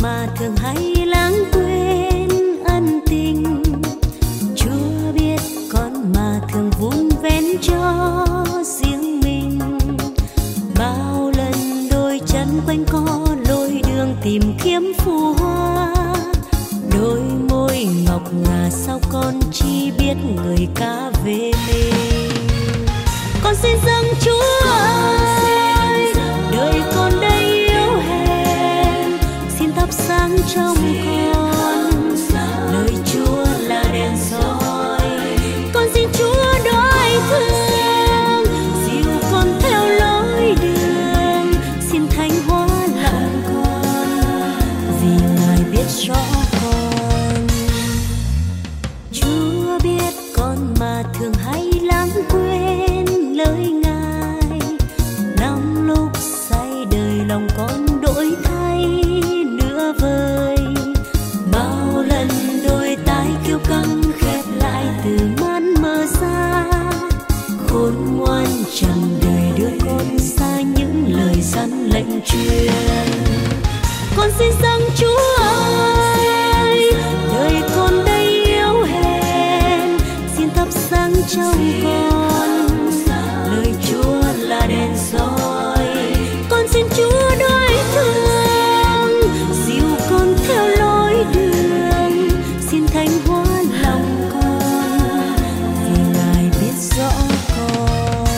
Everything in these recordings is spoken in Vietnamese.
mà thường hay lãng quên ân tình. Chúa biết con mà thường vun vén cho riêng mình. Bao lần đôi chân quanh co lối đường tìm kiếm phù hoa, đôi môi ngọc ngà sao con chỉ biết người ca về mình. Con xin dâng Chúa ơi, đời con đây yếu hèn, xin thắp sáng trong con lời Chúa là đèn soi. Con xin Chúa đổi thương, dìu con theo lối đường, xin thánh hóa lòng con vì Ngài biết rõ con. Chúa biết con mà thường hay lãng quên lời Ngài, lắm lúc say đời lòng con đổi thay nửa vời. Bao lần đôi tai kêu căng khép lại từ man mơ ra, khôn ngoan chẳng đời đưa con xa những lời gian lệnh truyền. Con xin dâng Chúa ơi, đời con đây yếu hèn, xin thắp sáng trong con lời Chúa là đèn soi. Con xin Chúa đổi thương, dìu con theo lối đường, xin thánh hóa lòng con vì Ngài biết rõ con.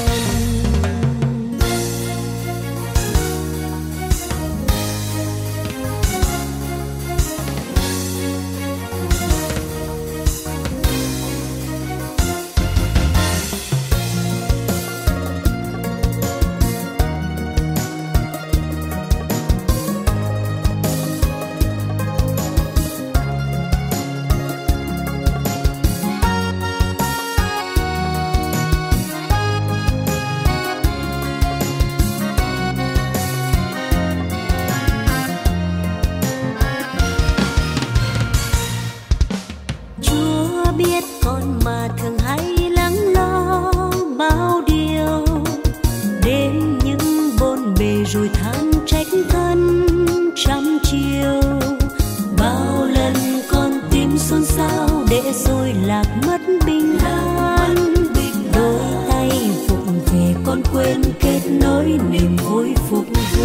Biết con mà thường hay lắng lo bao điều, đến những bộn bề rồi than trách thân trăm chiều. Bao lần con tim xôn xao để rồi lạc mất bình an, đôi tay vụng về con quên kết nối niềm vui phục vụ.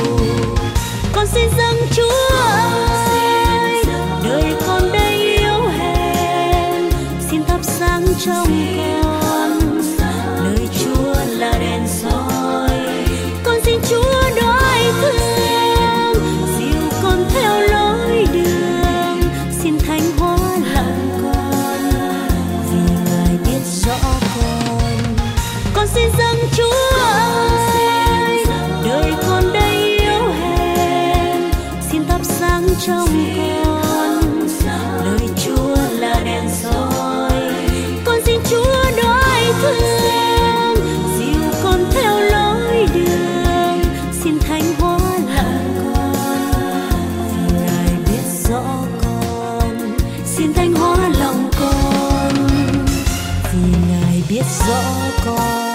Con xin dâng Chúa ơi, đời con đây yếu hèn, xin thắp sáng trong con lời Chúa là đèn soi. Con xin Chúa đổi thương, dìu con theo lối đường, xin thánh hóa lòng con vì Ngài biết rõ con. Con xin dâng Chúa ơi, đời con đây yếu hèn, xin thắp sáng trong con lời Chúa là đèn soi. Con xin Chúa đổi thương, dìu con theo lối đường, xin thánh hóa lòng con vì Ngài biết rõ con. Xin thánh hóa lòng con vì Ngài biết rõ con.